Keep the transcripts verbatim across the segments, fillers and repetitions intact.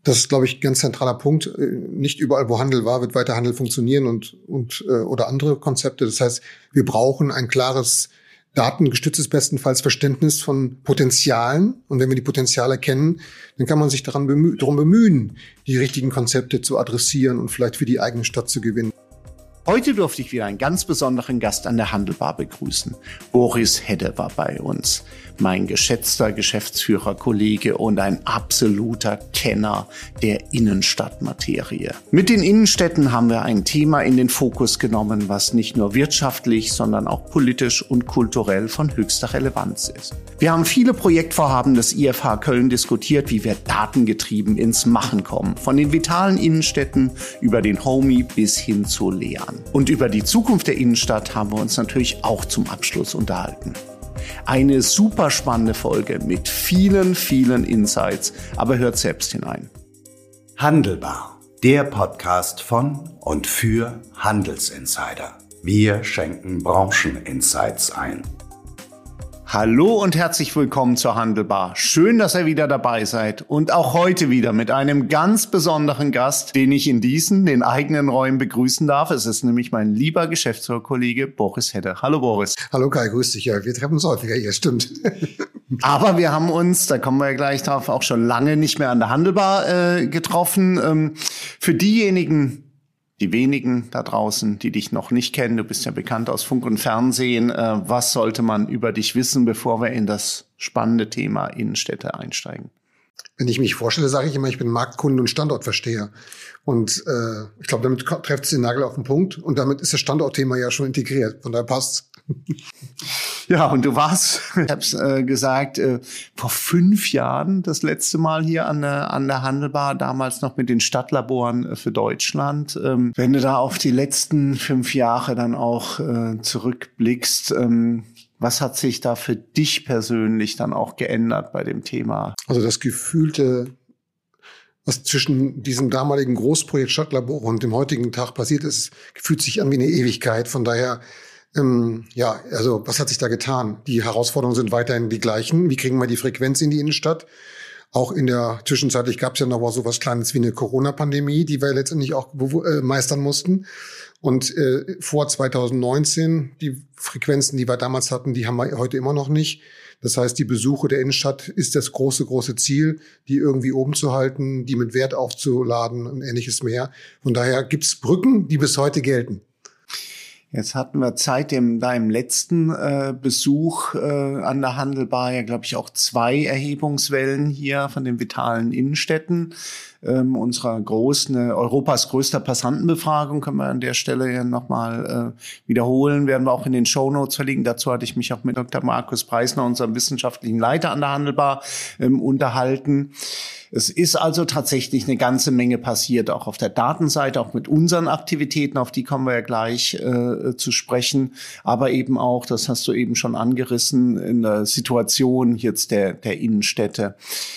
Das ist, glaube ich, ein ganz zentraler Punkt. Nicht überall, wo Handel war, wird weiter Handel funktionieren und, und, oder andere Konzepte. Das heißt, wir brauchen ein klares, datengestütztes bestenfalls Verständnis von Potenzialen. Und wenn wir die Potenziale kennen, dann kann man sich daran bemühen, darum bemühen, die richtigen Konzepte zu adressieren und vielleicht für die eigene Stadt zu gewinnen. Heute durfte ich wieder einen ganz besonderen Gast an der Handelbar begrüßen. Boris Hedde war bei uns. Mein geschätzter Geschäftsführer, Kollege und ein absoluter Kenner der Innenstadtmaterie. Mit den Innenstädten haben wir ein Thema in den Fokus genommen, was nicht nur wirtschaftlich, sondern auch politisch und kulturell von höchster Relevanz ist. Wir haben viele Projektvorhaben des I F H Köln diskutiert, wie wir datengetrieben ins Machen kommen. Von den vitalen Innenstädten über den Homie bis hin zu Lehren. Und über die Zukunft der Innenstadt haben wir uns natürlich auch zum Abschluss unterhalten. Eine super spannende Folge mit vielen, vielen Insights, aber hört selbst hinein. Handelbar, der Podcast von und für Handelsinsider. Wir schenken Brancheninsights ein. Hallo und herzlich willkommen zur Handelbar. Schön, dass ihr wieder dabei seid und auch heute wieder mit einem ganz besonderen Gast, den ich in diesen, den eigenen Räumen begrüßen darf. Es ist nämlich mein lieber Geschäftsführerkollege Boris Hedde. Hallo Boris. Hallo Kai, grüß dich. Ja, wir treffen uns häufiger hier, stimmt. Aber wir haben uns, da kommen wir ja gleich drauf, auch schon lange nicht mehr an der Handelbar äh, getroffen. Ähm, für diejenigen, die wenigen da draußen, die dich noch nicht kennen, du bist ja bekannt aus Funk und Fernsehen. Äh, was sollte man über dich wissen, bevor wir in das spannende Thema Innenstädte einsteigen? Wenn ich mich vorstelle, sage ich immer, ich bin Marktkunde und Standortversteher. Und äh, ich glaube, damit trifft es den Nagel auf den Punkt. Und damit ist das Standortthema ja schon integriert. Von daher passt's. Ja, und du warst, ich hab's äh, gesagt, äh, vor fünf Jahren das letzte Mal hier an der, an der Handelbar, damals noch mit den Stadtlaboren äh, für Deutschland. Ähm, wenn du da auf die letzten fünf Jahre dann auch äh, zurückblickst, ähm, was hat sich da für dich persönlich dann auch geändert bei dem Thema? Also das gefühlte, was zwischen diesem damaligen Großprojekt Stadtlabore und dem heutigen Tag passiert ist, fühlt sich an wie eine Ewigkeit. Von daher, ähm, ja, also was hat sich da getan? Die Herausforderungen sind weiterhin die gleichen. Wie kriegen wir die Frequenz in die Innenstadt? Auch in der Zwischenzeitlich gab es ja noch mal so was Kleines wie eine Corona-Pandemie, die wir letztendlich auch äh, meistern mussten. Und äh, vor zwanzig neunzehn, die Frequenzen, die wir damals hatten, die haben wir heute immer noch nicht. Das heißt, die Besuche der Innenstadt ist das große, große Ziel, die irgendwie oben zu halten, die mit Wert aufzuladen und ähnliches mehr. Von daher gibt's Brücken, die bis heute gelten. Jetzt hatten wir seit dem, deinem letzten äh, Besuch äh, an der Handelbar ja, glaube ich, auch zwei Erhebungswellen hier von den vitalen Innenstädten. Ähm, unserer großen, äh, Europas größter Passantenbefragung können wir an der Stelle ja nochmal äh, wiederholen, werden wir auch in den Shownotes verlinken. Dazu hatte ich mich auch mit Doktor Markus Preisner, unserem wissenschaftlichen Leiter an der Handelbar, ähm, unterhalten. Es ist also tatsächlich eine ganze Menge passiert, auch auf der Datenseite, auch mit unseren Aktivitäten, auf die kommen wir ja gleich äh, zu sprechen, aber eben auch, das hast du eben schon angerissen, in der Situation jetzt der, der Innenstädte.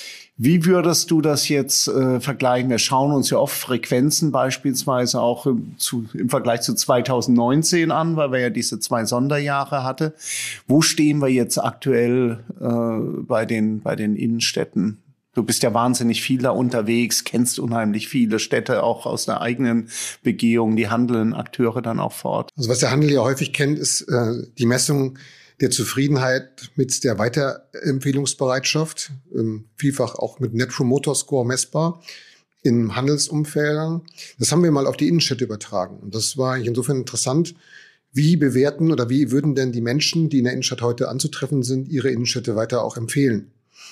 Wie würdest du das jetzt äh, vergleichen? Wir schauen uns ja oft Frequenzen beispielsweise auch im, zu, im Vergleich zu zwanzig neunzehn an, weil wir ja diese zwei Sonderjahre hatten. Wo stehen wir jetzt aktuell äh, bei den, bei den Innenstädten? Du bist ja wahnsinnig viel da unterwegs, kennst unheimlich viele Städte, auch aus der eigenen Begehung, die handelnden Akteure dann auch vor Ort. Also was der Handel ja häufig kennt, ist äh, die Messung der Zufriedenheit mit der Weiterempfehlungsbereitschaft, ähm, vielfach auch mit Net Promoter Score messbar in Handelsumfeldern. Das haben wir mal auf die Innenstädte übertragen. Und das war insofern interessant. Wie bewerten oder wie würden denn die Menschen, die in der Innenstadt heute anzutreffen sind, ihre Innenstädte weiter auch empfehlen?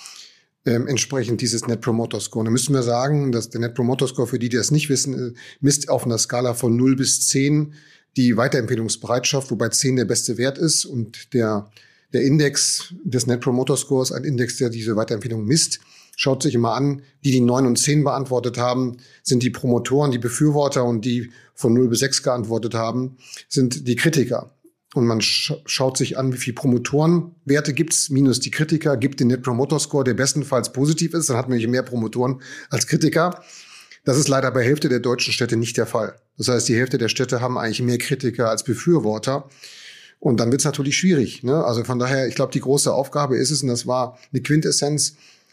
Ähm, entsprechend dieses Net Promoter Score. Da müssen wir sagen, dass der Net Promoter Score, für die, die das nicht wissen, misst auf einer Skala von null bis zehn die Weiterempfehlungsbereitschaft, wobei zehn der beste Wert ist und der, der Index des Net Promoter Scores, ein Index, der diese Weiterempfehlung misst, schaut sich immer an, die, die neun und zehn beantwortet haben, sind die Promotoren, die Befürworter, und die von null bis sechs geantwortet haben, sind die Kritiker. Und man sch- schaut sich an, wie viel Promotorenwerte gibt's, minus die Kritiker, gibt den Net Promoter Score, der bestenfalls positiv ist, dann hat man nämlich mehr Promotoren als Kritiker. Das ist leider bei Hälfte der deutschen Städte nicht der Fall. Das heißt, die Hälfte der Städte haben eigentlich mehr Kritiker als Befürworter. Und dann wird's natürlich schwierig, ne? Also von daher, ich glaube, die große Aufgabe ist es, und das war eine Quintessenz,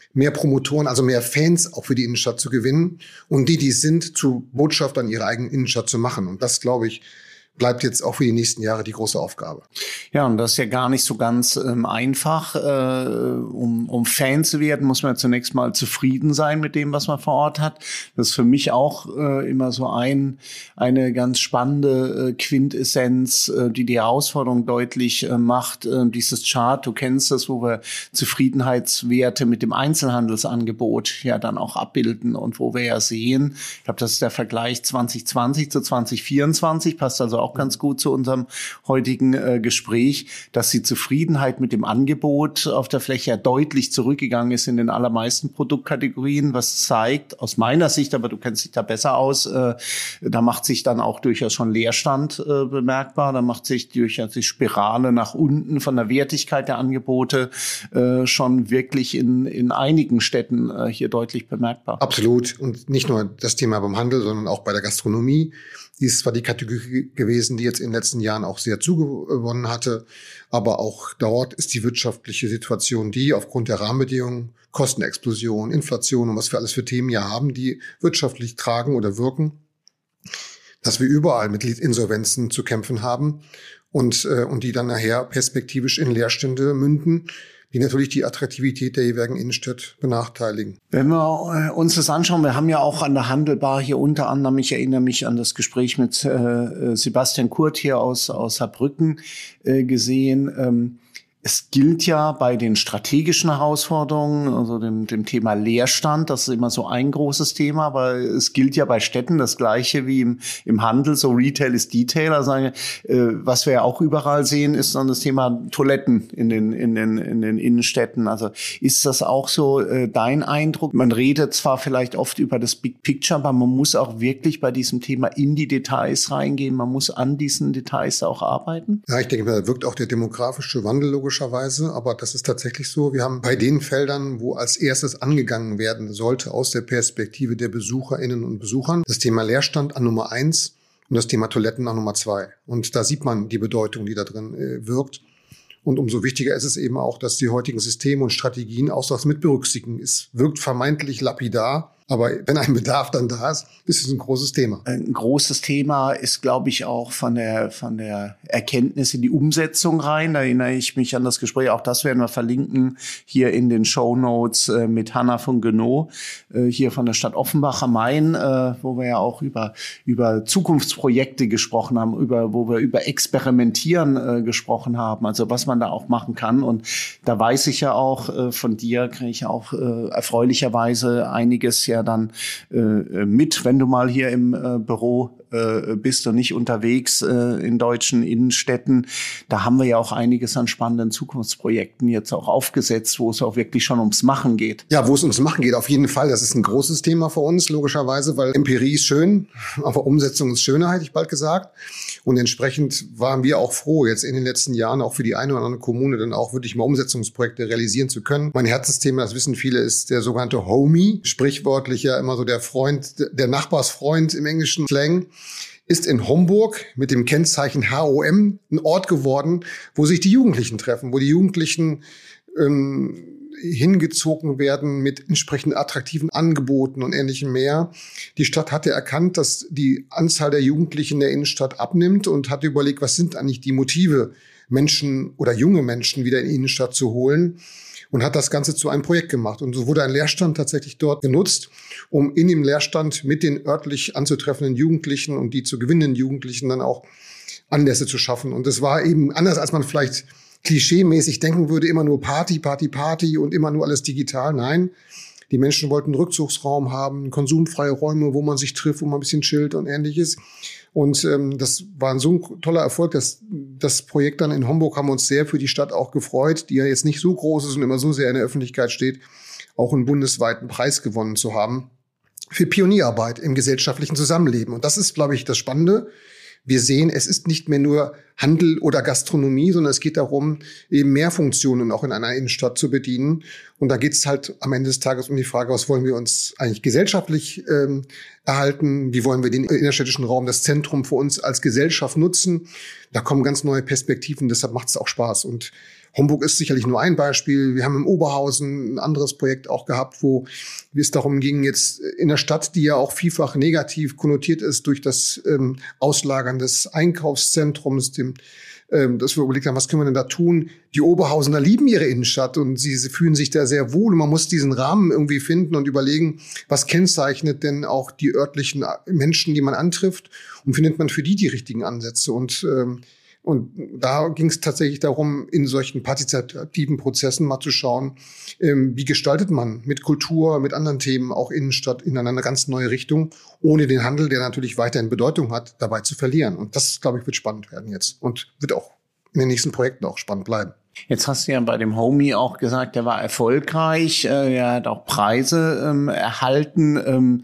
mehr Promotoren, also mehr Fans auch für die Innenstadt zu gewinnen und die, die es sind, zu Botschaftern ihrer eigenen Innenstadt zu machen. Und das, glaube ich, bleibt jetzt auch für die nächsten Jahre die große Aufgabe. Ja, und das ist ja gar nicht so ganz ähm, einfach. Äh, um, um Fan zu werden, muss man zunächst mal zufrieden sein mit dem, was man vor Ort hat. Das ist für mich auch äh, immer so ein eine ganz spannende äh, Quintessenz, äh, die die Herausforderung deutlich äh, macht. Äh, dieses Chart, du kennst das, wo wir Zufriedenheitswerte mit dem Einzelhandelsangebot ja dann auch abbilden und wo wir ja sehen, ich glaube, das ist der Vergleich zwanzig zwanzig zu zwanzig vierundzwanzig, passt also auch auch ganz gut zu unserem heutigen äh, Gespräch, dass die Zufriedenheit mit dem Angebot auf der Fläche ja deutlich zurückgegangen ist in den allermeisten Produktkategorien, was zeigt, aus meiner Sicht, aber du kennst dich da besser aus, äh, da macht sich dann auch durchaus schon Leerstand äh, bemerkbar, da macht sich durchaus die Spirale nach unten von der Wertigkeit der Angebote äh, schon wirklich in, in einigen Städten äh, hier deutlich bemerkbar. Absolut. Und nicht nur das Thema beim Handel, sondern auch bei der Gastronomie. Die ist zwar die Kategorie gewesen, die jetzt in den letzten Jahren auch sehr zugewonnen hatte, aber auch dort ist die wirtschaftliche Situation die aufgrund der Rahmenbedingungen, Kostenexplosion, Inflation und was wir alles für Themen hier haben, die wirtschaftlich tragen oder wirken, dass wir überall mit Insolvenzen zu kämpfen haben und, äh, und die dann nachher perspektivisch in Leerstände münden, die natürlich die Attraktivität der jeweiligen Innenstadt benachteiligen. Wenn wir uns das anschauen, wir haben ja auch an der Handelbar hier unter anderem, ich erinnere mich an das Gespräch mit äh, Sebastian Kurt hier aus, aus Saarbrücken äh, gesehen. Ähm, Es gilt ja bei den strategischen Herausforderungen, also dem, dem Thema Leerstand, das ist immer so ein großes Thema, aber es gilt ja bei Städten das Gleiche wie im, im Handel, so Retail ist Detail. Also, äh, was wir ja auch überall sehen, ist dann das Thema Toiletten in den, in den, in den Innenstädten. Also ist das auch so äh, dein Eindruck? Man redet zwar vielleicht oft über das Big Picture, aber man muss auch wirklich bei diesem Thema in die Details reingehen. Man muss an diesen Details auch arbeiten. Ja, ich denke, da wirkt auch der demografische Wandel logischerweise, aber das ist tatsächlich so. Wir haben bei den Feldern, wo als erstes angegangen werden sollte aus der Perspektive der BesucherInnen und Besuchern, das Thema Leerstand an Nummer eins und das Thema Toiletten an Nummer zwei. Und da sieht man die Bedeutung, die da drin äh, wirkt. Und umso wichtiger ist es eben auch, dass die heutigen Systeme und Strategien auch das mit berücksichtigen. Es wirkt vermeintlich lapidar, aber wenn ein Bedarf dann da ist, ist es ein großes Thema. Ein großes Thema ist, glaube ich, auch von der von der Erkenntnis in die Umsetzung rein. Da erinnere ich mich an das Gespräch, auch das werden wir verlinken, hier in den Shownotes äh, mit Hanna von Genot, äh, hier von der Stadt Offenbach am Main, äh, wo wir ja auch über über Zukunftsprojekte gesprochen haben, über wo wir über Experimentieren äh, gesprochen haben, also was man da auch machen kann. Und da weiß ich ja auch, äh, von dir kriege ich auch äh, erfreulicherweise einiges ja dann äh, mit, wenn du mal hier im äh, Büro äh, bist und nicht unterwegs äh, in deutschen Innenstädten. Da haben wir ja auch einiges an spannenden Zukunftsprojekten jetzt auch aufgesetzt, wo es auch wirklich schon ums Machen geht. Ja, wo es ums Machen geht, auf jeden Fall. Das ist ein großes Thema für uns, logischerweise, weil Empirie ist schön, aber Umsetzung ist schöner, hätte ich bald gesagt. Und entsprechend waren wir auch froh, jetzt in den letzten Jahren auch für die eine oder andere Kommune dann auch wirklich mal Umsetzungsprojekte realisieren zu können. Mein Herzensthema, das wissen viele, ist der sogenannte Homie, sprichwörtlich ja immer so der Freund, der Nachbarsfreund im englischen Slang, ist in Homburg mit dem Kennzeichen H O M ein Ort geworden, wo sich die Jugendlichen treffen, wo die Jugendlichen ähm, hingezogen werden mit entsprechend attraktiven Angeboten und ähnlichem mehr. Die Stadt hatte erkannt, dass die Anzahl der Jugendlichen in der Innenstadt abnimmt und hat überlegt, was sind eigentlich die Motive, Menschen oder junge Menschen wieder in die Innenstadt zu holen, und hat das Ganze zu einem Projekt gemacht. Und so wurde ein Leerstand tatsächlich dort genutzt, um in dem Leerstand mit den örtlich anzutreffenden Jugendlichen und die zu gewinnenden Jugendlichen dann auch Anlässe zu schaffen. Und das war eben anders, als man vielleicht klischeemäßig denken würde, immer nur Party, Party, Party und immer nur alles digital. Nein, die Menschen wollten einen Rückzugsraum haben, konsumfreie Räume, wo man sich trifft, wo man ein bisschen chillt und ähnliches. Und ähm, das war so ein toller Erfolg. Das, das Projekt dann in Homburg haben wir uns sehr für die Stadt auch gefreut, die ja jetzt nicht so groß ist und immer so sehr in der Öffentlichkeit steht, auch einen bundesweiten Preis gewonnen zu haben für Pionierarbeit im gesellschaftlichen Zusammenleben. Und das ist, glaube ich, das Spannende. Wir sehen, es ist nicht mehr nur Handel oder Gastronomie, sondern es geht darum, eben mehr Funktionen auch in einer Innenstadt zu bedienen. Und da geht es halt am Ende des Tages um die Frage, was wollen wir uns eigentlich gesellschaftlich ähm, erhalten? Wie wollen wir den innerstädtischen Raum, das Zentrum für uns als Gesellschaft nutzen? Da kommen ganz neue Perspektiven, deshalb macht es auch Spaß. Und Homburg ist sicherlich nur ein Beispiel. Wir haben im Oberhausen ein anderes Projekt auch gehabt, wo es darum ging, jetzt in der Stadt, die ja auch vielfach negativ konnotiert ist durch das ähm, Auslagern des Einkaufszentrums, dem, ähm, dass wir überlegt haben, was können wir denn da tun? Die Oberhausener lieben ihre Innenstadt und sie, sie fühlen sich da sehr wohl. Und man muss diesen Rahmen irgendwie finden und überlegen, was kennzeichnet denn auch die örtlichen Menschen, die man antrifft, und findet man für die die richtigen Ansätze. Und ähm, Und da ging es tatsächlich darum, in solchen partizipativen Prozessen mal zu schauen, ähm, wie gestaltet man mit Kultur, mit anderen Themen auch Innenstadt in eine ganz neue Richtung, ohne den Handel, der natürlich weiterhin Bedeutung hat, dabei zu verlieren. Und das, glaube ich, wird spannend werden jetzt und wird auch in den nächsten Projekten auch spannend bleiben. Jetzt hast du ja bei dem Homie auch gesagt, der war erfolgreich, äh, er hat auch Preise ähm, erhalten. Ähm,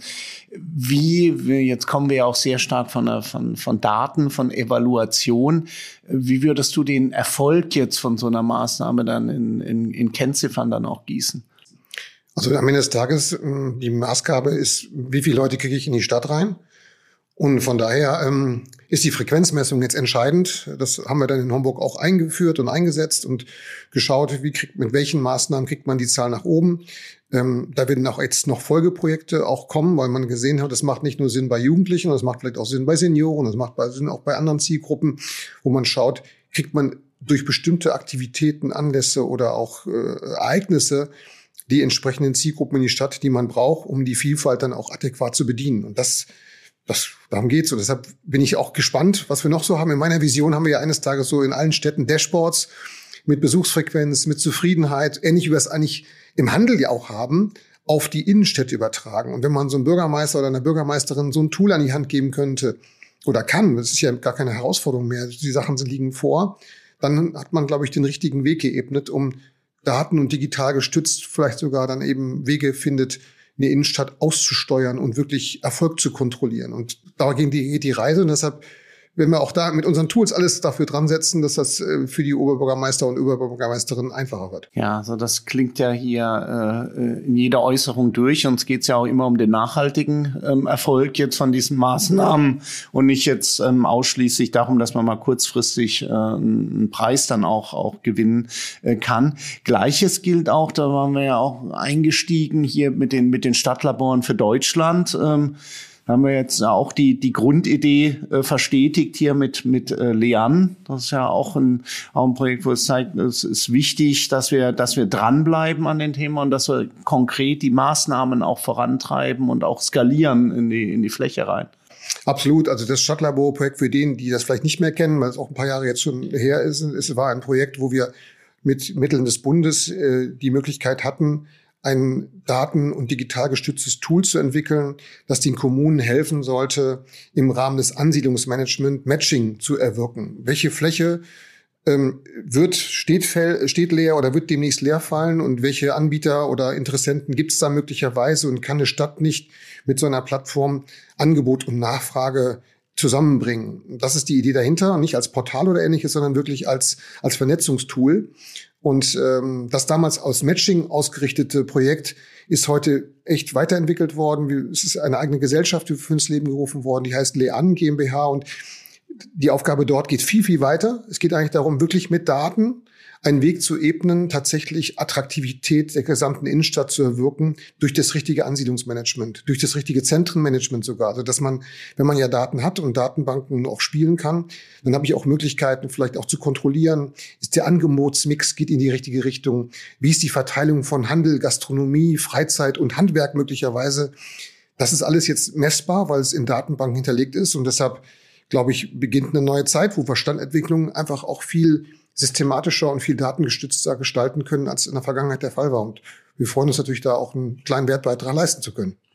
wie, wir, jetzt kommen wir ja auch sehr stark von, der, von, von Daten, von Evaluation. Wie würdest du den Erfolg jetzt von so einer Maßnahme dann in, in, in Kennziffern dann auch gießen? Also am Ende des Tages, die Maßgabe ist, wie viele Leute kriege ich in die Stadt rein? Und von daher ähm, ist die Frequenzmessung jetzt entscheidend. Das haben wir dann in Homburg auch eingeführt und eingesetzt und geschaut, wie kriegt, mit welchen Maßnahmen kriegt man die Zahl nach oben. Ähm, da werden auch jetzt noch Folgeprojekte auch kommen, weil man gesehen hat, das macht nicht nur Sinn bei Jugendlichen, das macht vielleicht auch Sinn bei Senioren, das macht Sinn auch bei anderen Zielgruppen, wo man schaut, kriegt man durch bestimmte Aktivitäten, Anlässe oder auch äh, Ereignisse die entsprechenden Zielgruppen in die Stadt, die man braucht, um die Vielfalt dann auch adäquat zu bedienen. Und das Das, darum geht's. Und deshalb bin ich auch gespannt, was wir noch so haben. In meiner Vision haben wir ja eines Tages so in allen Städten Dashboards mit Besuchsfrequenz, mit Zufriedenheit, ähnlich wie wir es eigentlich im Handel ja auch haben, auf die Innenstädte übertragen. Und wenn man so einem Bürgermeister oder einer Bürgermeisterin so ein Tool an die Hand geben könnte oder kann, das ist ja gar keine Herausforderung mehr, die Sachen liegen vor, dann hat man, glaube ich, den richtigen Weg geebnet, um Daten und digital gestützt vielleicht sogar dann eben Wege findet, eine Innenstadt auszusteuern und wirklich Erfolg zu kontrollieren. Und da geht die, die Reise. Und deshalb werden wir auch da mit unseren Tools alles dafür dran setzen, dass das für die Oberbürgermeister und Oberbürgermeisterinnen einfacher wird. Ja, also das klingt ja hier äh, in jeder Äußerung durch. Uns geht's ja auch immer um den nachhaltigen ähm, Erfolg jetzt von diesen Maßnahmen und nicht jetzt ähm, ausschließlich darum, dass man mal kurzfristig äh, einen Preis dann auch auch gewinnen äh, kann. Gleiches gilt auch, da waren wir ja auch eingestiegen hier mit den mit den Stadtlaboren für Deutschland. Ähm, Da haben wir jetzt auch die die Grundidee äh, verstetigt hier mit mit äh, Leanne. Das ist ja auch ein auch ein Projekt, wo es zeigt, es ist wichtig, dass wir dass wir dranbleiben an den Themen und dass wir konkret die Maßnahmen auch vorantreiben und auch skalieren in die in die Fläche rein. Absolut. Also das Stadtlabor-Projekt für den, die das vielleicht nicht mehr kennen, weil es auch ein paar Jahre jetzt schon her ist, es war ein Projekt, wo wir mit Mitteln des Bundes äh, die Möglichkeit hatten, ein daten- und digital gestütztes Tool zu entwickeln, das den Kommunen helfen sollte, im Rahmen des Ansiedlungsmanagement Matching zu erwirken. Welche Fläche ähm, wird steht, steht leer oder wird demnächst leer fallen und welche Anbieter oder Interessenten gibt es da möglicherweise und kann eine Stadt nicht mit so einer Plattform Angebot und Nachfrage zusammenbringen? Das ist die Idee dahinter, nicht als Portal oder Ähnliches, sondern wirklich als als Vernetzungstool. Und ähm, das damals aus Matching ausgerichtete Projekt ist heute echt weiterentwickelt worden. Es ist eine eigene Gesellschaft für ins Leben gerufen worden, die heißt Leanne GmbH. Und die Aufgabe dort geht viel, viel weiter. Es geht eigentlich darum, wirklich mit Daten einen Weg zu ebnen, tatsächlich Attraktivität der gesamten Innenstadt zu erwirken, durch das richtige Ansiedlungsmanagement, durch das richtige Zentrenmanagement sogar. Also dass man, wenn man ja Daten hat und Datenbanken auch spielen kann, dann habe ich auch Möglichkeiten, vielleicht auch zu kontrollieren, ist der Angebotsmix, geht in die richtige Richtung, wie ist die Verteilung von Handel, Gastronomie, Freizeit und Handwerk möglicherweise. Das ist alles jetzt messbar, weil es in Datenbanken hinterlegt ist und deshalb, glaube ich, beginnt eine neue Zeit, wo wir Standentwicklung einfach auch viel systematischer und viel datengestützter gestalten können, als in der Vergangenheit der Fall war. Und wir freuen uns natürlich, da auch einen kleinen Wertbeitrag leisten zu können.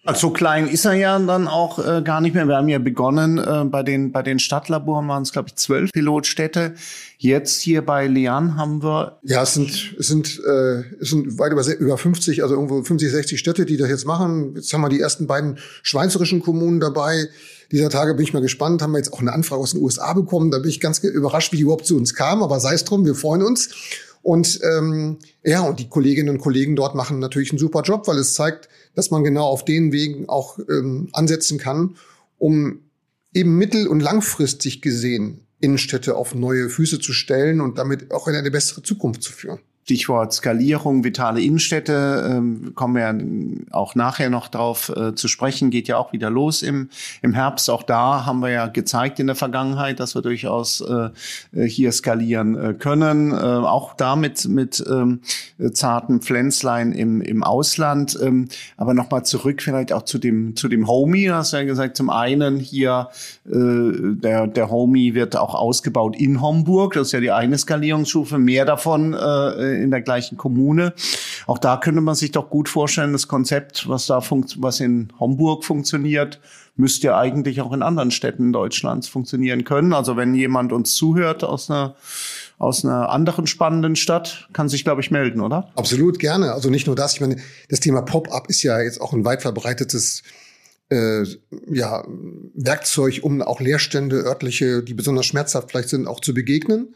So klein ist er ja dann auch äh, gar nicht mehr. Wir haben ja begonnen, äh, bei den bei den Stadtlaboren waren es, glaube ich, zwölf Pilotstädte. Jetzt hier bei Leanne haben wir... Ja, es sind es sind, äh, es sind weit über, über fünfzig, also irgendwo fünfzig, sechzig Städte, die das jetzt machen. Jetzt haben wir die ersten beiden schweizerischen Kommunen dabei. Dieser Tage bin ich mal gespannt, haben wir jetzt auch eine Anfrage aus den U S A bekommen. Da bin ich ganz überrascht, wie die überhaupt zu uns kamen, aber sei es drum, wir freuen uns. Und ähm, ja, und die Kolleginnen und Kollegen dort machen natürlich einen super Job, weil es zeigt, dass man genau auf den Wegen auch ähm, ansetzen kann, um eben mittel- und langfristig gesehen Innenstädte auf neue Füße zu stellen und damit auch in eine bessere Zukunft zu führen. Stichwort Skalierung, vitale Innenstädte, ähm, kommen wir ja auch nachher noch drauf äh, zu sprechen, geht ja auch wieder los im im Herbst. Auch da haben wir ja gezeigt in der Vergangenheit, dass wir durchaus äh, hier skalieren äh, können. Äh, auch da mit, mit ähm, zarten Pflänzlein im im Ausland. Ähm, aber nochmal zurück vielleicht auch zu dem zu dem Homey. Du hast ja gesagt, zum einen hier äh, der der Homey wird auch ausgebaut in Homburg. Das ist ja die eine Skalierungsstufe. Mehr davon äh, in der gleichen Kommune. Auch da könnte man sich doch gut vorstellen, das Konzept, was da funkt, was in Homburg funktioniert, müsste ja eigentlich auch in anderen Städten Deutschlands funktionieren können. Also wenn jemand uns zuhört aus einer aus einer anderen spannenden Stadt, kann sich, glaube ich, melden, oder? Absolut, gerne. Also nicht nur das. Ich meine, das Thema Pop-up ist ja jetzt auch ein weit verbreitetes äh, ja, Werkzeug, um auch Leerstände, örtliche, die besonders schmerzhaft vielleicht sind, auch zu begegnen.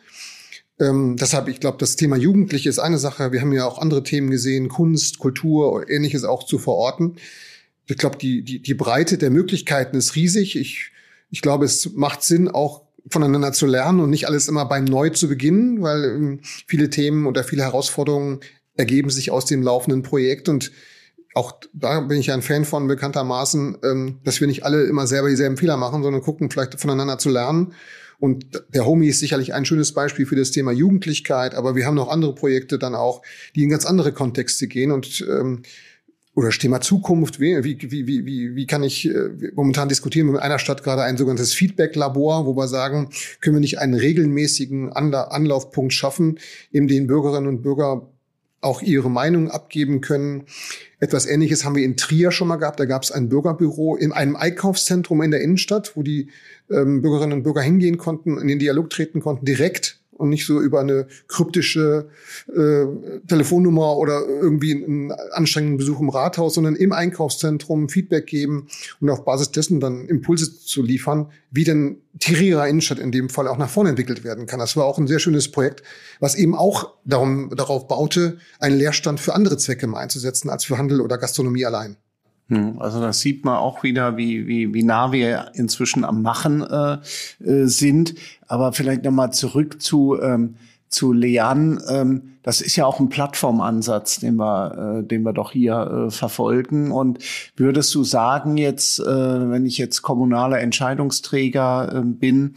Ähm, deshalb, ich glaube, das Thema Jugendliche ist eine Sache. Wir haben ja auch andere Themen gesehen, Kunst, Kultur, Ähnliches auch zu verorten. Ich glaube, die, die, die Breite der Möglichkeiten ist riesig. Ich, ich glaube, es macht Sinn, auch voneinander zu lernen und nicht alles immer beim Neu zu beginnen, weil ähm, viele Themen oder viele Herausforderungen ergeben sich aus dem laufenden Projekt. Und auch da bin ich ein Fan von, bekanntermaßen, ähm, dass wir nicht alle immer selber dieselben Fehler machen, sondern gucken, vielleicht voneinander zu lernen. Und der Homey ist sicherlich ein schönes Beispiel für das Thema Jugendlichkeit, aber wir haben noch andere Projekte dann auch, die in ganz andere Kontexte gehen und ähm, oder das Thema Zukunft, wie wie wie wie wie kann ich äh, momentan diskutieren wir mit einer Stadt gerade ein sogenanntes Feedback-Labor, wo wir sagen, können wir nicht einen regelmäßigen Anla- Anlaufpunkt schaffen, in dem Bürgerinnen und Bürger auch ihre Meinung abgeben können. Etwas Ähnliches haben wir in Trier schon mal gehabt. Da gab es ein Bürgerbüro in einem Einkaufszentrum in der Innenstadt, wo die ähm, Bürgerinnen und Bürger hingehen konnten, in den Dialog treten konnten, direkt und nicht so über eine kryptische äh, Telefonnummer oder irgendwie einen anstrengenden Besuch im Rathaus, sondern im Einkaufszentrum Feedback geben und auf Basis dessen dann Impulse zu liefern, wie denn Trierer Innenstadt in dem Fall auch nach vorne entwickelt werden kann. Das war auch ein sehr schönes Projekt, was eben auch darum, darauf baute, einen Leerstand für andere Zwecke mal einzusetzen als für Handel oder Gastronomie allein. Also das sieht man auch wieder, wie wie wie nah wir inzwischen am Machen äh, äh, sind. Aber vielleicht nochmal zurück zu ähm, zu Leanne. Ähm, das ist ja auch ein Plattformansatz, den wir äh, den wir doch hier äh, verfolgen. Und würdest du sagen jetzt, äh, wenn ich jetzt kommunaler Entscheidungsträger äh, bin,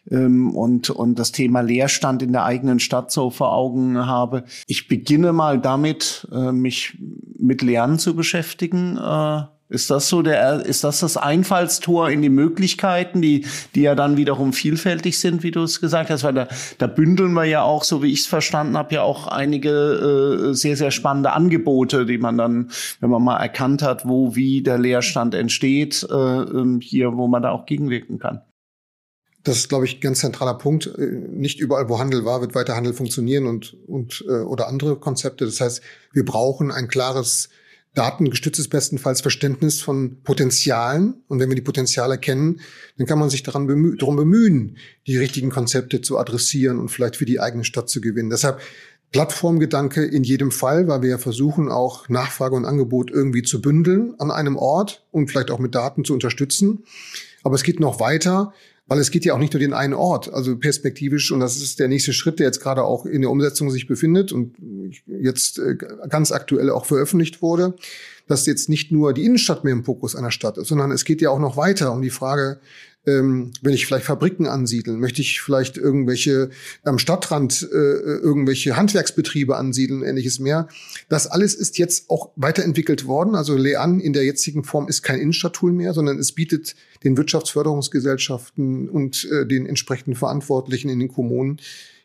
und und das Thema Leerstand in der eigenen Stadt so vor Augen habe. Ich beginne mal damit, mich mit Leanne zu beschäftigen. Ist das so der, ist das das Einfallstor in die Möglichkeiten, die die ja dann wiederum vielfältig sind, wie du es gesagt hast? Weil da, da bündeln wir ja auch, so wie ich es verstanden habe, ja auch einige äh, sehr, sehr spannende Angebote, die man dann, wenn man mal erkannt hat, wo wie der Leerstand entsteht, äh, hier, wo man da auch gegenwirken kann. Das ist, glaube ich, ein ganz zentraler Punkt. Nicht überall, wo Handel war, wird weiter Handel funktionieren und, und, oder andere Konzepte. Das heißt, wir brauchen ein klares, datengestütztes bestenfalls Verständnis von Potenzialen. Und wenn wir die Potenziale kennen, dann kann man sich daran bemühen, darum bemühen, die richtigen Konzepte zu adressieren und vielleicht für die eigene Stadt zu gewinnen. Deshalb Plattformgedanke in jedem Fall, weil wir ja versuchen, auch Nachfrage und Angebot irgendwie zu bündeln an einem Ort und vielleicht auch mit Daten zu unterstützen. Aber es geht noch weiter. Weil es geht ja auch nicht nur den einen Ort, also perspektivisch, und das ist der nächste Schritt, der jetzt gerade auch in der Umsetzung sich befindet und jetzt ganz aktuell auch veröffentlicht wurde, dass jetzt nicht nur die Innenstadt mehr im Fokus einer Stadt ist, sondern es geht ja auch noch weiter um die Frage, ähm, wenn ich vielleicht Fabriken ansiedeln, möchte ich vielleicht irgendwelche am Stadtrand äh, irgendwelche Handwerksbetriebe ansiedeln, ähnliches mehr. Das alles ist jetzt auch weiterentwickelt worden. Also Leanne in der jetzigen Form ist kein Innenstadttool mehr, sondern es bietet den Wirtschaftsförderungsgesellschaften und äh, den entsprechenden Verantwortlichen in den Kommunen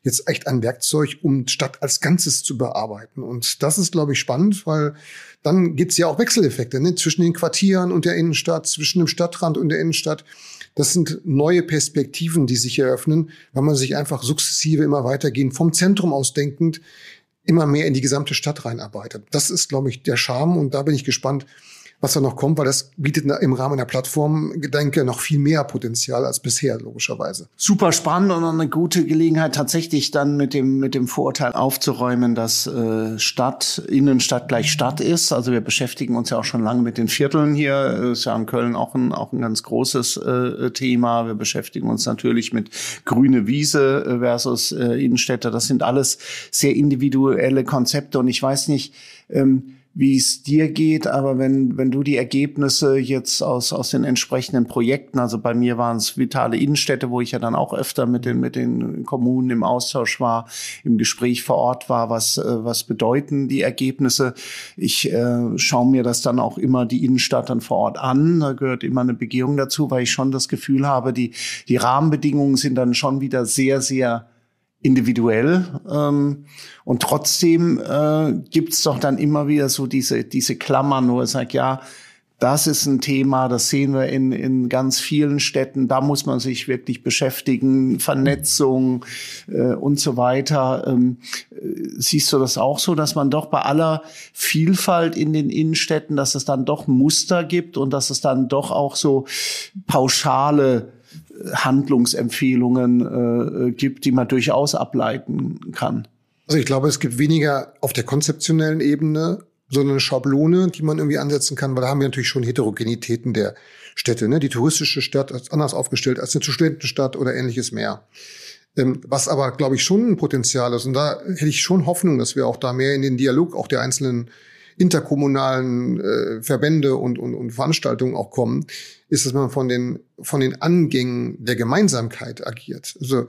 jetzt echt ein Werkzeug, um Stadt als Ganzes zu bearbeiten. Und das ist, glaube ich, spannend, weil dann gibt's ja auch Wechseleffekte, ne? Zwischen den Quartieren und der Innenstadt, zwischen dem Stadtrand und der Innenstadt. Das sind neue Perspektiven, die sich eröffnen, weil man sich einfach sukzessive immer weitergehend vom Zentrum aus denkend immer mehr in die gesamte Stadt reinarbeitet. Das ist, glaube ich, der Charme, und da bin ich gespannt, was da noch kommt, weil das bietet im Rahmen der Plattformgedanke noch viel mehr Potenzial als bisher, logischerweise. Super spannend und eine gute Gelegenheit, tatsächlich dann mit dem mit dem Vorurteil aufzuräumen, dass äh, Stadt, Innenstadt gleich Stadt ist. Also wir beschäftigen uns ja auch schon lange mit den Vierteln hier. Ist ja in Köln auch ein auch ein ganz großes äh, Thema. Wir beschäftigen uns natürlich mit grüne Wiese versus äh, Innenstädte. Das sind alles sehr individuelle Konzepte, und ich weiß nicht, ähm, wie es dir geht, aber wenn wenn du die Ergebnisse jetzt aus aus den entsprechenden Projekten, also bei mir waren es vitale Innenstädte, wo ich ja dann auch öfter mit den mit den Kommunen im Austausch war, im Gespräch vor Ort war, was was bedeuten die Ergebnisse? Ich äh, schaue mir das dann auch immer die Innenstadt dann vor Ort an, da gehört immer eine Begehung dazu, weil ich schon das Gefühl habe, die die Rahmenbedingungen sind dann schon wieder sehr sehr individuell, ähm, und trotzdem äh, gibt's doch dann immer wieder so diese diese Klammern, wo ich sage, ja, das ist ein Thema, das sehen wir in in ganz vielen Städten, da muss man sich wirklich beschäftigen, Vernetzung äh, und so weiter. Ähm, siehst du das auch so, dass man doch bei aller Vielfalt in den Innenstädten, dass es dann doch Muster gibt und dass es dann doch auch so pauschale Handlungsempfehlungen äh, gibt, die man durchaus ableiten kann? Also ich glaube, es gibt weniger auf der konzeptionellen Ebene so eine Schablone, die man irgendwie ansetzen kann, weil da haben wir natürlich schon Heterogenitäten der Städte. Ne? Die touristische Stadt ist anders aufgestellt als eine Studentenstadt oder ähnliches mehr. Ähm, was aber, glaube ich, schon ein Potenzial ist, und da hätte ich schon Hoffnung, dass wir auch da mehr in den Dialog auch der einzelnen interkommunalen äh, Verbände und, und, und Veranstaltungen auch kommen, ist, dass man von den von den Angängen der Gemeinsamkeit agiert. Also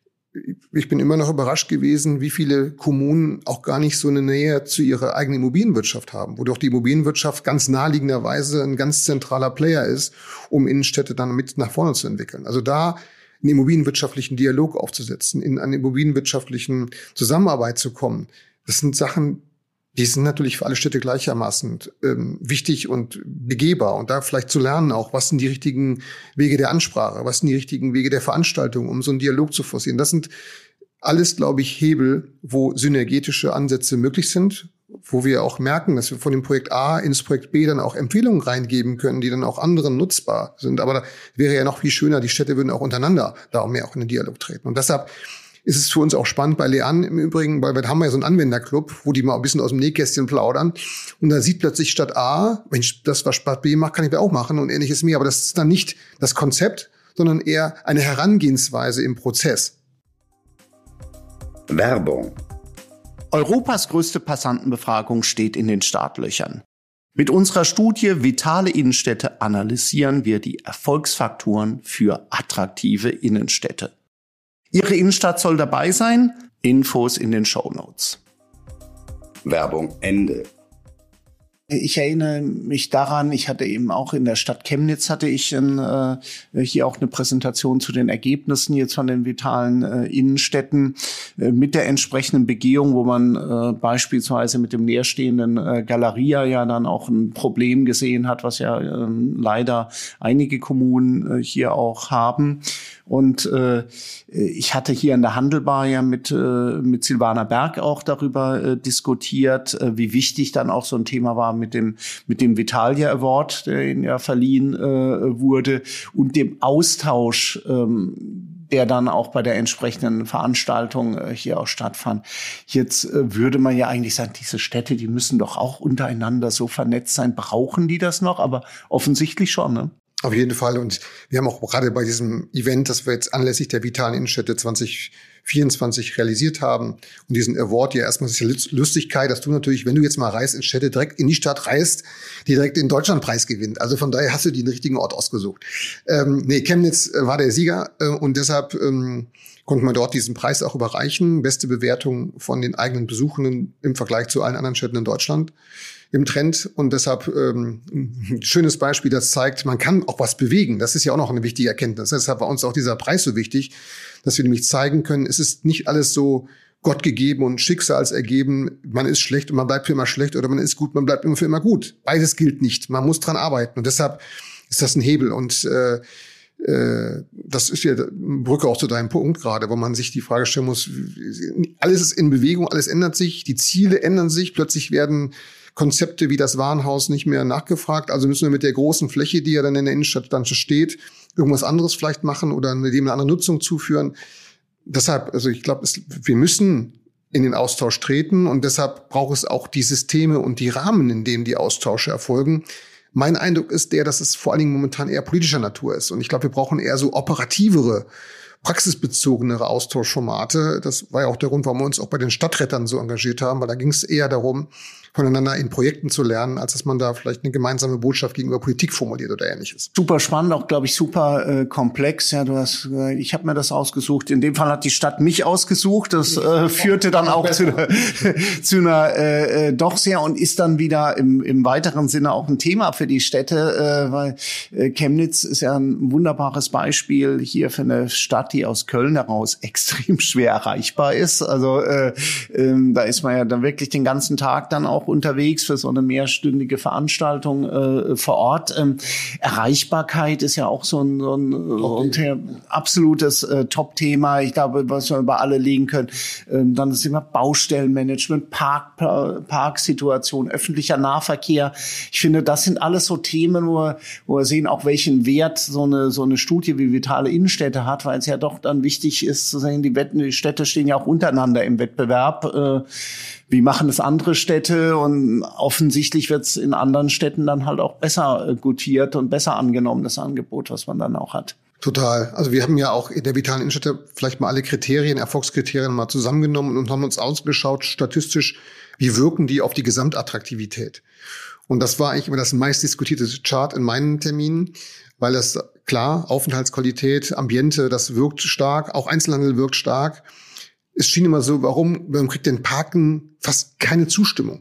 ich bin immer noch überrascht gewesen, wie viele Kommunen auch gar nicht so eine Nähe zu ihrer eigenen Immobilienwirtschaft haben, wo doch die Immobilienwirtschaft ganz naheliegenderweise ein ganz zentraler Player ist, um Innenstädte dann mit nach vorne zu entwickeln. Also da einen immobilienwirtschaftlichen Dialog aufzusetzen, in eine immobilienwirtschaftlichen Zusammenarbeit zu kommen, das sind Sachen, die sind natürlich für alle Städte gleichermaßen ähm, wichtig und begehbar. Und da vielleicht zu lernen auch, was sind die richtigen Wege der Ansprache, was sind die richtigen Wege der Veranstaltung, um so einen Dialog zu forcieren. Das sind alles, glaube ich, Hebel, wo synergetische Ansätze möglich sind, wo wir auch merken, dass wir von dem Projekt A ins Projekt B dann auch Empfehlungen reingeben können, die dann auch anderen nutzbar sind. Aber da wäre ja noch viel schöner, die Städte würden auch untereinander da auch mehr auch in den Dialog treten. Und deshalb ist es für uns auch spannend bei Lean im Übrigen, weil wir haben ja so einen Anwenderclub, wo die mal ein bisschen aus dem Nähkästchen plaudern. Und da sieht plötzlich Stadt A, Mensch, das, was Stadt B macht, kann ich auch machen und ähnliches mehr. Aber das ist dann nicht das Konzept, sondern eher eine Herangehensweise im Prozess. Werbung. Europas größte Passantenbefragung steht in den Startlöchern. Mit unserer Studie Vitale Innenstädte analysieren wir die Erfolgsfaktoren für attraktive Innenstädte. Ihre Innenstadt soll dabei sein? Infos in den Shownotes. Werbung Ende. Ich erinnere mich daran, ich hatte eben auch in der Stadt Chemnitz hatte ich ein, äh, hier auch eine Präsentation zu den Ergebnissen jetzt von den vitalen äh, Innenstädten äh, mit der entsprechenden Begehung, wo man äh, beispielsweise mit dem leerstehenden äh, Galeria ja dann auch ein Problem gesehen hat, was ja äh, leider einige Kommunen äh, hier auch haben. Und äh, ich hatte hier in der Handelbar ja mit äh, mit Silvana Berg auch darüber äh, diskutiert, äh, wie wichtig dann auch so ein Thema war mit dem mit dem Vitalia Award, der ihnen ja verliehen äh, wurde, und dem Austausch, ähm, der dann auch bei der entsprechenden Veranstaltung äh, hier auch stattfand. Jetzt äh, würde man ja eigentlich sagen, diese Städte, die müssen doch auch untereinander so vernetzt sein. Brauchen die das noch? Aber offensichtlich schon, ne? Auf jeden Fall. Und wir haben auch gerade bei diesem Event, das wir jetzt anlässlich der vitalen Innenstädte zwanzig vierundzwanzig realisiert haben, und diesen Award, ja erstmal ist ja Lustigkeit, dass du natürlich, wenn du jetzt mal reist in Städte, direkt in die Stadt reist, die direkt den Deutschlandpreis gewinnt. Also von daher hast du den richtigen Ort ausgesucht. Ähm, nee, Chemnitz war der Sieger äh, und deshalb ähm, konnte man dort diesen Preis auch überreichen. Beste Bewertung von den eigenen Besuchenden im Vergleich zu allen anderen Städten in Deutschland im Trend. Und deshalb ähm, ein schönes Beispiel, das zeigt, man kann auch was bewegen. Das ist ja auch noch eine wichtige Erkenntnis. Deshalb war uns auch dieser Preis so wichtig, dass wir nämlich zeigen können, es ist nicht alles so Gott gegeben und schicksalsergeben, man ist schlecht und man bleibt für immer schlecht oder man ist gut, man bleibt immer für immer gut. Beides gilt nicht. Man muss dran arbeiten und deshalb ist das ein Hebel und äh, äh, das ist ja eine Brücke auch zu deinem Punkt gerade, wo man sich die Frage stellen muss, alles ist in Bewegung, alles ändert sich, die Ziele ändern sich, plötzlich werden Konzepte wie das Warenhaus nicht mehr nachgefragt, also müssen wir mit der großen Fläche, die ja dann in der Innenstadt dann steht, irgendwas anderes vielleicht machen oder dem eine andere Nutzung zuführen. Deshalb, also ich glaube, wir müssen in den Austausch treten und deshalb braucht es auch die Systeme und die Rahmen, in denen die Austausche erfolgen. Mein Eindruck ist der, dass es vor allen Dingen momentan eher politischer Natur ist und ich glaube, wir brauchen eher so operativere, praxisbezogenere Austauschformate. Das war ja auch der Grund, warum wir uns auch bei den Stadtrettern so engagiert haben, weil da ging es eher darum, voneinander in Projekten zu lernen, als dass man da vielleicht eine gemeinsame Botschaft gegenüber Politik formuliert oder Ähnliches. Super spannend, auch glaube ich super äh, komplex. Ja, du hast, äh, ich habe mir das ausgesucht. In dem Fall hat die Stadt mich ausgesucht. Das äh, führte dann auch zu einer, zu einer äh, äh, doch sehr und ist dann wieder im, im weiteren Sinne auch ein Thema für die Städte, äh, weil äh, Chemnitz ist ja ein wunderbares Beispiel hier für eine Stadt, die aus Köln heraus extrem schwer erreichbar ist. Also äh, äh, da ist man ja dann wirklich den ganzen Tag dann auch unterwegs für so eine mehrstündige Veranstaltung äh, vor Ort. Ähm, Erreichbarkeit ist ja auch so ein, so ein, okay. ein absolutes äh, Top-Thema. Ich glaube, was wir über alle legen können. Ähm, dann ist immer Baustellenmanagement, Park, Parksituation, öffentlicher Nahverkehr. Ich finde, das sind alles so Themen, wo wir, wo wir sehen, auch welchen Wert so eine so eine Studie wie Vitale Innenstädte hat, weil es ja doch dann wichtig ist zu sehen, die, Wetten, die Städte stehen ja auch untereinander im Wettbewerb. Äh, Wie machen es andere Städte? Und offensichtlich wird es in anderen Städten dann halt auch besser gutiert und besser angenommen, das Angebot, was man dann auch hat. Total. Also wir haben ja auch in der vitalen Innenstädte vielleicht mal alle Kriterien, Erfolgskriterien mal zusammengenommen und haben uns ausgeschaut, statistisch, wie wirken die auf die Gesamtattraktivität. Und das war eigentlich immer das meistdiskutierte Chart in meinen Terminen, weil das klar, Aufenthaltsqualität, Ambiente, das wirkt stark, auch Einzelhandel wirkt stark. Es schien immer so, warum, warum kriegt denn Parken fast keine Zustimmung?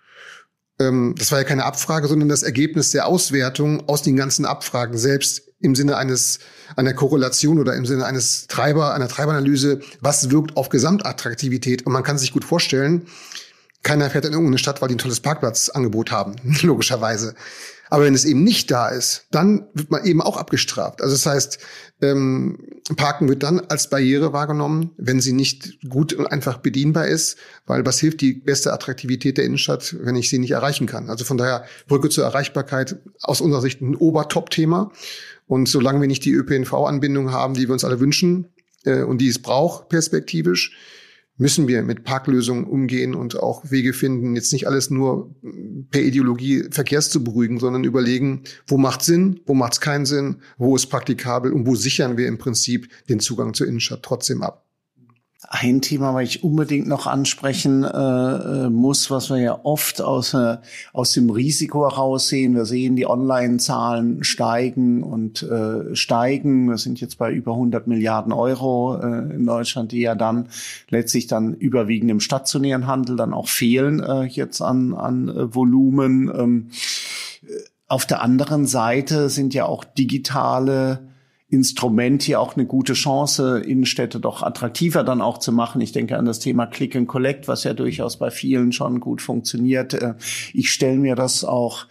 Ähm, das war ja keine Abfrage, sondern das Ergebnis der Auswertung aus den ganzen Abfragen selbst im Sinne eines, einer Korrelation oder im Sinne eines Treiber, einer Treiberanalyse, was wirkt auf Gesamtattraktivität? Und man kann sich gut vorstellen, keiner fährt in irgendeine Stadt, weil die ein tolles Parkplatzangebot haben, logischerweise. Aber wenn es eben nicht da ist, dann wird man eben auch abgestraft. Also das heißt, ähm, Parken wird dann als Barriere wahrgenommen, wenn sie nicht gut und einfach bedienbar ist, weil was hilft die beste Attraktivität der Innenstadt, wenn ich sie nicht erreichen kann? Also von daher Brücke zur Erreichbarkeit aus unserer Sicht ein Obertop-Thema. Und solange wir nicht die Ö P N V-Anbindung haben, die wir uns alle wünschen äh, und die es braucht perspektivisch, müssen wir mit Parklösungen umgehen und auch Wege finden, jetzt nicht alles nur per Ideologie Verkehrs zu beruhigen, sondern überlegen, wo macht Sinn, wo macht es keinen Sinn, wo ist praktikabel und wo sichern wir im Prinzip den Zugang zur Innenstadt trotzdem ab. Ein Thema, was ich unbedingt noch ansprechen äh, muss, was wir ja oft aus, äh, aus dem Risiko heraus sehen. Wir sehen, die Online-Zahlen steigen und äh, steigen. Wir sind jetzt bei über hundert Milliarden Euro äh, in Deutschland, die ja dann letztlich dann überwiegend im stationären Handel dann auch fehlen äh, jetzt an, an äh, Volumen. Ähm, auf der anderen Seite sind ja auch digitale Instrument hier auch eine gute Chance, Innenstädte doch attraktiver dann auch zu machen. Ich denke an das Thema Click and Collect, was ja durchaus bei vielen schon gut funktioniert. Ich stelle mir das auch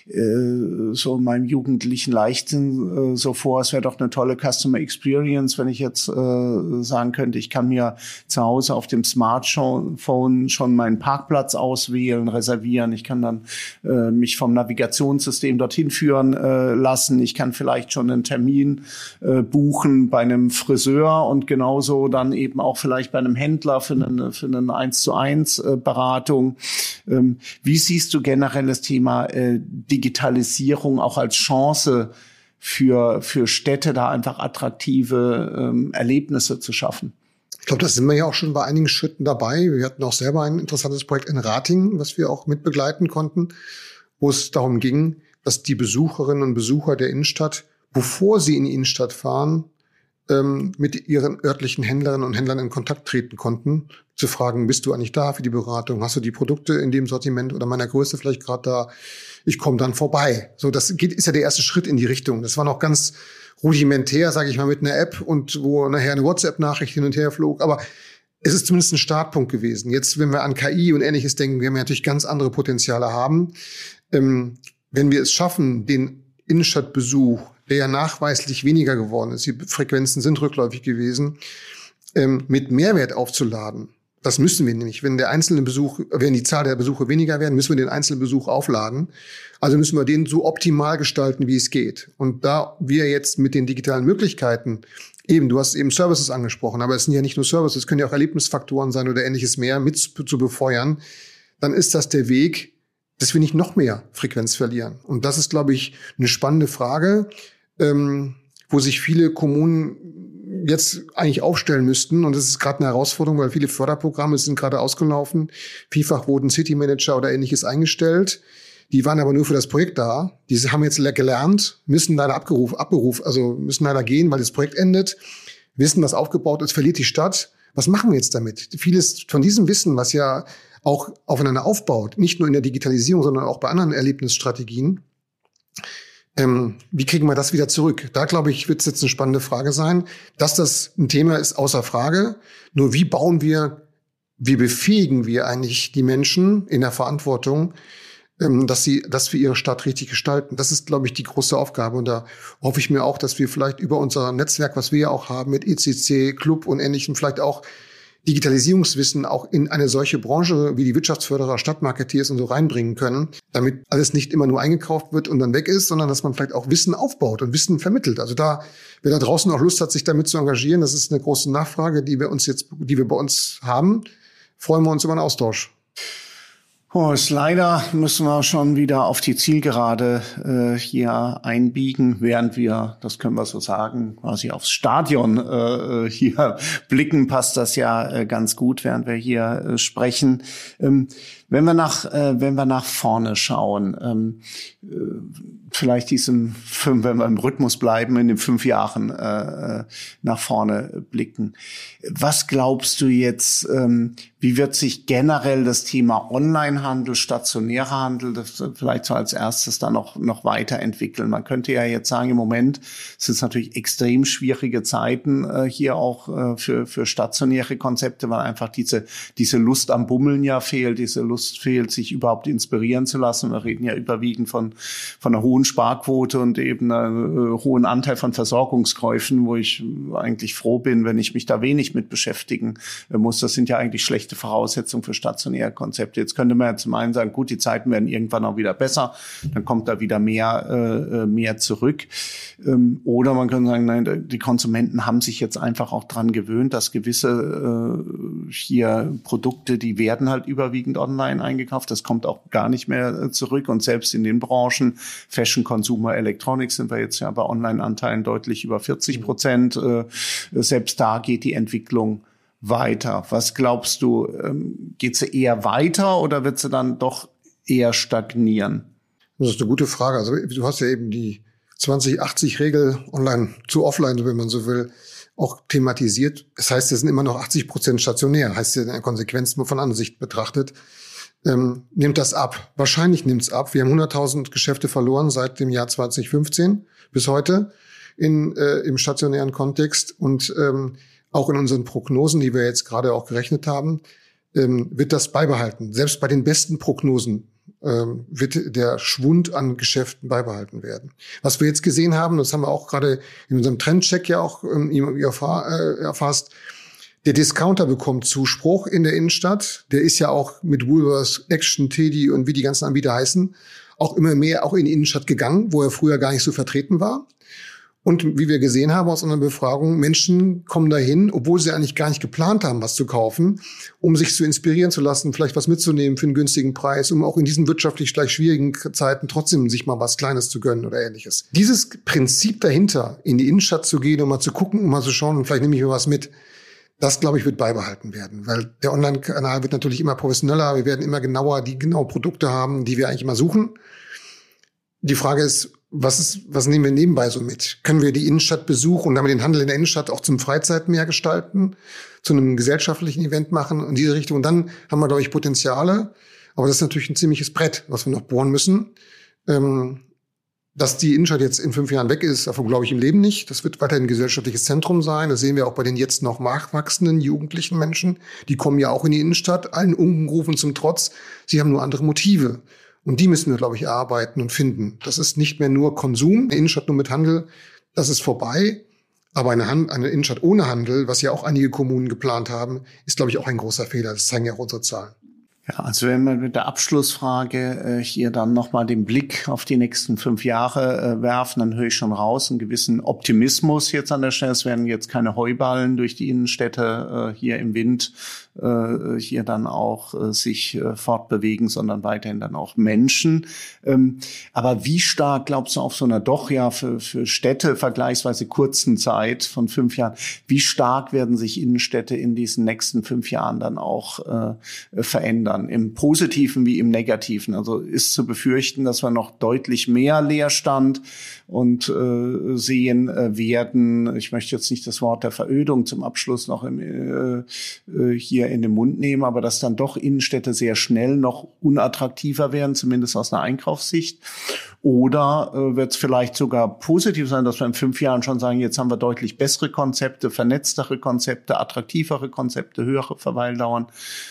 äh, so in meinem jugendlichen Leichtsinn äh, so vor, es wäre doch eine tolle Customer Experience, wenn ich jetzt äh, sagen könnte, ich kann mir zu Hause auf dem Smartphone schon meinen Parkplatz auswählen, reservieren. Ich kann dann äh, mich vom Navigationssystem dorthin führen äh, lassen. Ich kann vielleicht schon einen Termin buchen bei einem Friseur und genauso dann eben auch vielleicht bei einem Händler für eine, für eine eins zu eins Beratung. Wie siehst du generell das Thema Digitalisierung auch als Chance für, für Städte, da einfach attraktive Erlebnisse zu schaffen? Ich glaube, das sind wir ja auch schon bei einigen Schritten dabei. Wir hatten auch selber ein interessantes Projekt in Ratingen, was wir auch mit begleiten konnten, wo es darum ging, dass die Besucherinnen und Besucher der Innenstadt, bevor sie in die Innenstadt fahren, ähm, mit ihren örtlichen Händlerinnen und Händlern in Kontakt treten konnten, zu fragen, bist du eigentlich da für die Beratung? Hast du die Produkte in dem Sortiment oder meiner Größe vielleicht gerade da? Ich komme dann vorbei. So, das geht, ist ja der erste Schritt in die Richtung. Das war noch ganz rudimentär, sage ich mal, mit einer App und wo nachher eine WhatsApp-Nachricht hin und her flog. Aber es ist zumindest ein Startpunkt gewesen. Jetzt, wenn wir an K I und Ähnliches denken, werden wir natürlich ganz andere Potenziale haben. Ähm, wenn wir es schaffen, den Innenstadtbesuch, der ja nachweislich weniger geworden ist, die Frequenzen sind rückläufig gewesen, ähm, mit Mehrwert aufzuladen. Das müssen wir nämlich. Wenn der einzelne Besuch, wenn die Zahl der Besuche weniger werden, müssen wir den einzelnen Besuch aufladen. Also müssen wir den so optimal gestalten, wie es geht. Und da wir jetzt mit den digitalen Möglichkeiten eben, du hast eben Services angesprochen, aber es sind ja nicht nur Services, es können ja auch Erlebnisfaktoren sein oder Ähnliches mehr mit zu befeuern, dann ist das der Weg, dass wir nicht noch mehr Frequenz verlieren. Und das ist, glaube ich, eine spannende Frage, ähm, wo sich viele Kommunen jetzt eigentlich aufstellen müssten. Und das ist gerade eine Herausforderung, weil viele Förderprogramme sind gerade ausgelaufen. Vielfach wurden City Manager oder Ähnliches eingestellt. Die waren aber nur für das Projekt da. Die haben jetzt gelernt, müssen leider abgerufen, abberufen, also müssen leider gehen, weil das Projekt endet. Wissen, was aufgebaut ist, verliert die Stadt. Was machen wir jetzt damit? Vieles von diesem Wissen, was ja auch aufeinander aufbaut, nicht nur in der Digitalisierung, sondern auch bei anderen Erlebnisstrategien. Ähm, wie kriegen wir das wieder zurück? Da, glaube ich, wird es jetzt eine spannende Frage sein. Dass das ein Thema ist, außer Frage. Nur wie bauen wir, wie befähigen wir eigentlich die Menschen in der Verantwortung, ähm, dass sie das für ihre Stadt richtig gestalten? Das ist, glaube ich, die große Aufgabe. Und da hoffe ich mir auch, dass wir vielleicht über unser Netzwerk, was wir ja auch haben mit E C C, Club und Ähnlichem, vielleicht auch Digitalisierungswissen auch in eine solche Branche wie die Wirtschaftsförderer, Stadtmarketeers und so reinbringen können, damit alles nicht immer nur eingekauft wird und dann weg ist, sondern dass man vielleicht auch Wissen aufbaut und Wissen vermittelt. Also da, wer da draußen auch Lust hat, sich damit zu engagieren, das ist eine große Nachfrage, die wir uns jetzt, die wir bei uns haben, freuen wir uns über einen Austausch. Oh, ist leider müssen wir schon wieder auf die Zielgerade äh, hier einbiegen, während wir, das können wir so sagen, quasi aufs Stadion äh, hier blicken, passt das ja äh, ganz gut, während wir hier äh, sprechen. Ähm, wenn wir nach, äh, wenn wir nach vorne schauen, ähm, äh, vielleicht diesem fünf, wenn wir im Rhythmus bleiben, in den fünf Jahren äh, nach vorne blicken. Was glaubst du jetzt, ähm, wie wird sich generell das Thema Onlinehandel, stationärer Handel, das vielleicht so als erstes dann noch, noch weiterentwickeln? Man könnte ja jetzt sagen, im Moment sind es natürlich extrem schwierige Zeiten äh, hier auch äh, für, für stationäre Konzepte, weil einfach diese, diese Lust am Bummeln ja fehlt, diese Lust fehlt, sich überhaupt inspirieren zu lassen. Wir reden ja überwiegend von, von einer hohen Sparquote und eben einen äh, hohen Anteil von Versorgungskäufen, wo ich eigentlich froh bin, wenn ich mich da wenig mit beschäftigen äh, muss. Das sind ja eigentlich schlechte Voraussetzungen für stationäre Konzepte. Jetzt könnte man ja zum einen sagen, gut, die Zeiten werden irgendwann auch wieder besser, dann kommt da wieder mehr äh, mehr zurück. Ähm, oder man könnte sagen, nein, die Konsumenten haben sich jetzt einfach auch dran gewöhnt, dass gewisse äh, hier Produkte, die werden halt überwiegend online eingekauft. Das kommt auch gar nicht mehr äh, zurück. Und selbst in den Branchen Fashion, Consumer, Electronics sind wir jetzt ja bei Online-Anteilen deutlich über vierzig Prozent. Äh, selbst da geht die Entwicklung weiter. Was glaubst du, ähm, geht sie eher weiter oder wird sie dann doch eher stagnieren? Das ist eine gute Frage. Also du hast ja eben die zwanzig achtzig Regel online zu offline, wenn man so will, auch thematisiert. Das heißt, es sind immer noch achtzig Prozent stationär. Heißt ja in der Konsequenz von anderer Sicht betrachtet. Ähm, nimmt das ab? Wahrscheinlich nimmt es ab. Wir haben hunderttausend Geschäfte verloren seit dem Jahr zwanzig fünfzehn bis heute in, äh, im stationären Kontext. Und ähm, auch in unseren Prognosen, die wir jetzt gerade auch gerechnet haben, ähm, wird das beibehalten. Selbst bei den besten Prognosen ähm, wird der Schwund an Geschäften beibehalten werden. Was wir jetzt gesehen haben, das haben wir auch gerade in unserem Trendcheck ja auch ähm, erfasst, der Discounter bekommt Zuspruch in der Innenstadt. Der ist ja auch mit Woolworths, Action, Teddy und wie die ganzen Anbieter heißen, auch immer mehr auch in die Innenstadt gegangen, wo er früher gar nicht so vertreten war. Und wie wir gesehen haben aus unserer Befragung, Menschen kommen dahin, obwohl sie eigentlich gar nicht geplant haben, was zu kaufen, um sich zu inspirieren zu lassen, vielleicht was mitzunehmen für einen günstigen Preis, um auch in diesen wirtschaftlich gleich schwierigen Zeiten trotzdem sich mal was Kleines zu gönnen oder Ähnliches. Dieses Prinzip dahinter, in die Innenstadt zu gehen und mal zu gucken, um mal zu schauen, und vielleicht nehme ich mir was mit, das, glaube ich, wird beibehalten werden, weil der Online-Kanal wird natürlich immer professioneller, wir werden immer genauer die genauen Produkte haben, die wir eigentlich immer suchen. Die Frage ist, was ist, was nehmen wir nebenbei so mit? Können wir die Innenstadt besuchen und damit den Handel in der Innenstadt auch zum Freizeit mehr gestalten, zu einem gesellschaftlichen Event machen in diese Richtung? Und dann haben wir, glaube ich, Potenziale. Aber das ist natürlich ein ziemliches Brett, was wir noch bohren müssen. Ähm, Dass die Innenstadt jetzt in fünf Jahren weg ist, davon glaube ich im Leben nicht. Das wird weiterhin ein gesellschaftliches Zentrum sein. Das sehen wir auch bei den jetzt noch nachwachsenden jugendlichen Menschen. Die kommen ja auch in die Innenstadt, allen Unkenrufen zum Trotz. Sie haben nur andere Motive. Und die müssen wir, glaube ich, erarbeiten und finden. Das ist nicht mehr nur Konsum, eine Innenstadt nur mit Handel. Das ist vorbei. Aber eine, Hand, eine Innenstadt ohne Handel, was ja auch einige Kommunen geplant haben, ist, glaube ich, auch ein großer Fehler. Das zeigen ja auch unsere Zahlen. Ja, also wenn wir mit der Abschlussfrage äh, hier dann nochmal den Blick auf die nächsten fünf Jahre äh, werfen, dann höre ich schon raus einen gewissen Optimismus jetzt an der Stelle. Es werden jetzt keine Heuballen durch die Innenstädte äh, hier im Wind äh, hier dann auch äh, sich äh, fortbewegen, sondern weiterhin dann auch Menschen. Ähm, aber wie stark, glaubst du, auf so einer doch ja für, für Städte vergleichsweise kurzen Zeit von fünf Jahren, wie stark werden sich Innenstädte in diesen nächsten fünf Jahren dann auch äh, verändern? Im Positiven wie im Negativen. Also ist zu befürchten, dass wir noch deutlich mehr Leerstand und äh, sehen äh, werden. Ich möchte jetzt nicht das Wort der Verödung zum Abschluss noch im, äh, äh, hier in den Mund nehmen, aber dass dann doch Innenstädte sehr schnell noch unattraktiver werden, zumindest aus einer Einkaufssicht. Oder äh, wird es vielleicht sogar positiv sein, dass wir in fünf Jahren schon sagen, jetzt haben wir deutlich bessere Konzepte, vernetztere Konzepte, attraktivere Konzepte, höhere Verweildauern.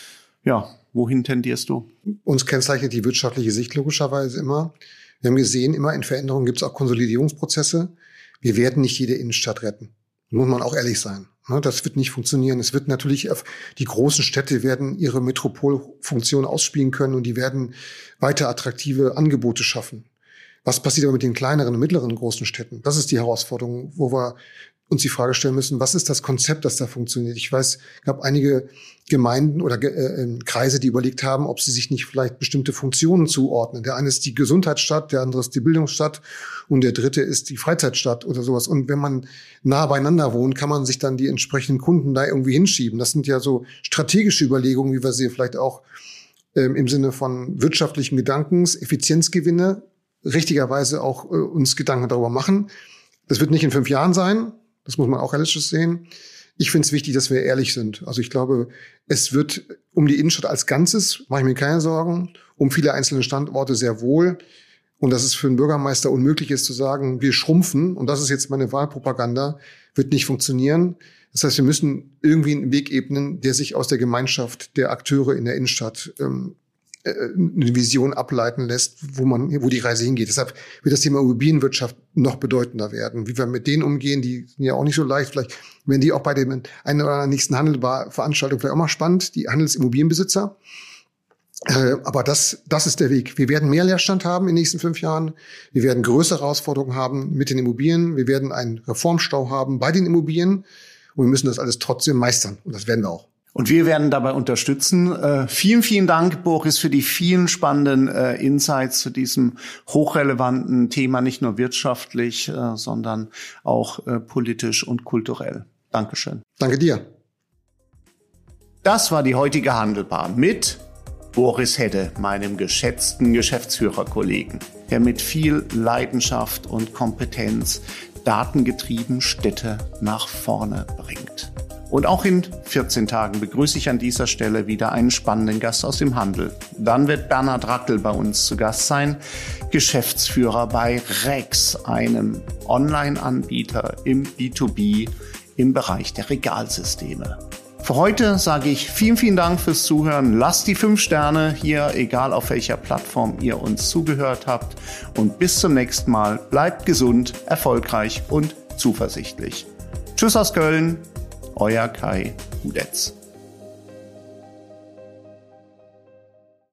Ja, wohin tendierst du? Uns kennzeichnet die wirtschaftliche Sicht logischerweise immer. Wir haben gesehen, immer in Veränderungen gibt es auch Konsolidierungsprozesse. Wir werden nicht jede Innenstadt retten. Muss man auch ehrlich sein. Das wird nicht funktionieren. Es wird natürlich, die großen Städte werden ihre Metropolfunktion ausspielen können und die werden weiter attraktive Angebote schaffen. Was passiert aber mit den kleineren und mittleren großen Städten? Das ist die Herausforderung, wo wir uns die Frage stellen müssen, was ist das Konzept, das da funktioniert? Ich weiß, es gab einige Gemeinden oder äh, Kreise, die überlegt haben, ob sie sich nicht vielleicht bestimmte Funktionen zuordnen. Der eine ist die Gesundheitsstadt, der andere ist die Bildungsstadt und der dritte ist die Freizeitstadt oder sowas. Und wenn man nah beieinander wohnt, kann man sich dann die entsprechenden Kunden da irgendwie hinschieben. Das sind ja so strategische Überlegungen, wie wir sie vielleicht auch ähm, im Sinne von wirtschaftlichen Gedankens, Effizienzgewinne, richtigerweise auch äh, uns Gedanken darüber machen. Das wird nicht in fünf Jahren sein. Das muss man auch realistisch sehen. Ich finde es wichtig, dass wir ehrlich sind. Also ich glaube, es wird um die Innenstadt als Ganzes, mache ich mir keine Sorgen, um viele einzelne Standorte sehr wohl. Und dass es für einen Bürgermeister unmöglich ist zu sagen, wir schrumpfen, und das ist jetzt meine Wahlpropaganda, wird nicht funktionieren. Das heißt, wir müssen irgendwie einen Weg ebnen, der sich aus der Gemeinschaft der Akteure in der Innenstadt ähm, eine Vision ableiten lässt, wo man, wo die Reise hingeht. Deshalb wird das Thema Immobilienwirtschaft noch bedeutender werden. Wie wir mit denen umgehen, die sind ja auch nicht so leicht. Vielleicht werden die auch bei dem einen oder anderen nächsten Handelveranstaltung vielleicht auch mal spannend, die Handelsimmobilienbesitzer. Äh, aber das, das ist der Weg. Wir werden mehr Leerstand haben in den nächsten fünf Jahren. Wir werden größere Herausforderungen haben mit den Immobilien. Wir werden einen Reformstau haben bei den Immobilien. Und wir müssen das alles trotzdem meistern. Und das werden wir auch. Und wir werden dabei unterstützen. Äh, vielen, vielen Dank, Boris, für die vielen spannenden äh, Insights zu diesem hochrelevanten Thema, nicht nur wirtschaftlich, äh, sondern auch äh, politisch und kulturell. Dankeschön. Danke dir. Das war die heutige Handelbar mit Boris Hedde, meinem geschätzten Geschäftsführerkollegen, der mit viel Leidenschaft und Kompetenz datengetrieben Städte nach vorne bringt. Und auch in vierzehn Tagen begrüße ich an dieser Stelle wieder einen spannenden Gast aus dem Handel. Dann wird Bernhard Rackel bei uns zu Gast sein, Geschäftsführer bei Rex, einem Online-Anbieter im B zwei B im Bereich der Regalsysteme. Für heute sage ich vielen, vielen Dank fürs Zuhören. Lasst die fünf Sterne hier, egal auf welcher Plattform ihr uns zugehört habt. Und bis zum nächsten Mal. Bleibt gesund, erfolgreich und zuversichtlich. Tschüss aus Köln. Euer Kai Hudetz.